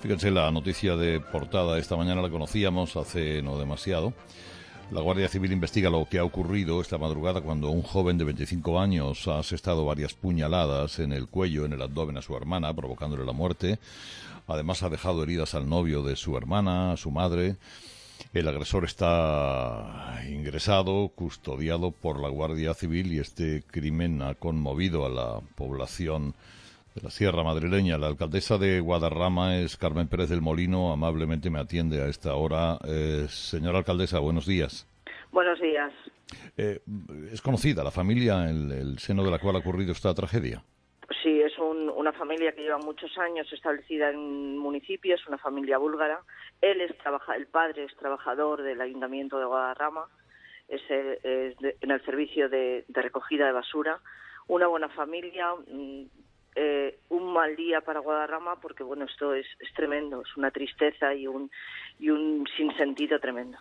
Fíjense, la noticia de portada esta mañana la conocíamos hace no demasiado. La Guardia Civil investiga lo que ha ocurrido esta madrugada cuando un joven de 25 años ha asestado varias puñaladas en el cuello, en el abdomen a su hermana, provocándole la muerte. Además ha dejado heridas al novio de su hermana, a su madre. El agresor está ingresado, custodiado por la Guardia Civil, y este crimen ha conmovido a la población de la Sierra Madrileña. La alcaldesa de Guadarrama es Carmen Pérez del Molino. Amablemente me atiende a esta hora. Señora alcaldesa, buenos días. Buenos días. ¿Es conocida la familia en el seno de la cual ha ocurrido esta tragedia? Sí, es una familia que lleva muchos años establecida en un municipio, es una familia búlgara. El padre es trabajador del Ayuntamiento de Guadarrama, en el servicio de recogida de basura. Una buena familia, un mal día para Guadarrama porque, bueno, esto es tremendo, es una tristeza y un sinsentido tremendo.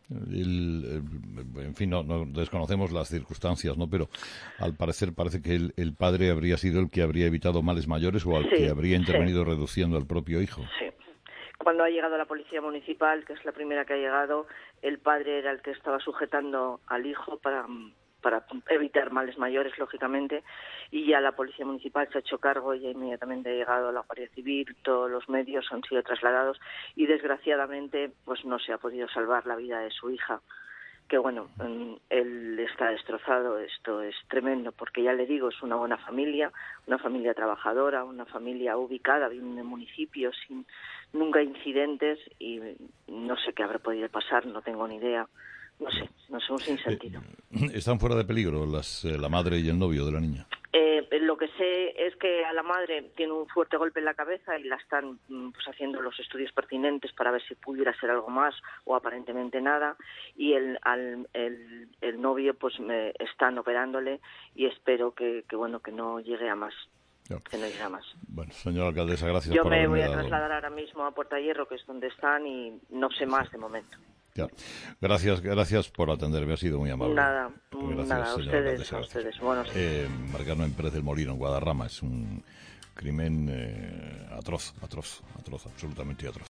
En fin, no desconocemos las circunstancias, ¿no? Pero al parecer parece que el padre habría sido el que habría evitado males mayores o que habría intervenido reduciendo al propio hijo. Sí. Cuando ha llegado la policía municipal, que es la primera que ha llegado, el padre era el que estaba sujetando al hijo para evitar males mayores, lógicamente, y ya la policía municipal se ha hecho cargo y ya inmediatamente ha llegado la Guardia Civil, todos los medios han sido trasladados y desgraciadamente pues no se ha podido salvar la vida de su hija, que bueno, él está destrozado. Esto es tremendo porque ya le digo, es una buena familia, una familia trabajadora, una familia ubicada bien en el municipio, sin nunca incidentes, y no sé qué habrá podido pasar, no tengo ni idea. No sé, un sinsentido. ¿Están fuera de peligro la madre y el novio de la niña? Lo que sé es que a la madre tiene un fuerte golpe en la cabeza y la están pues haciendo los estudios pertinentes para ver si pudiera ser algo más o aparentemente nada, y el novio pues están operándole y espero que no llegue a más. Que no llegue a más. Bueno, señora alcaldesa, gracias Yo por me haberme voy a dado... trasladar ahora mismo a Puerta Hierro, que es donde están, y no sé más de momento. Claro. Gracias por atenderme, ha sido muy amable. Nada, gracias, a ustedes. Buenos días. Carmen Pérez del Molino, en Guadarrama, es un crimen atroz, absolutamente atroz.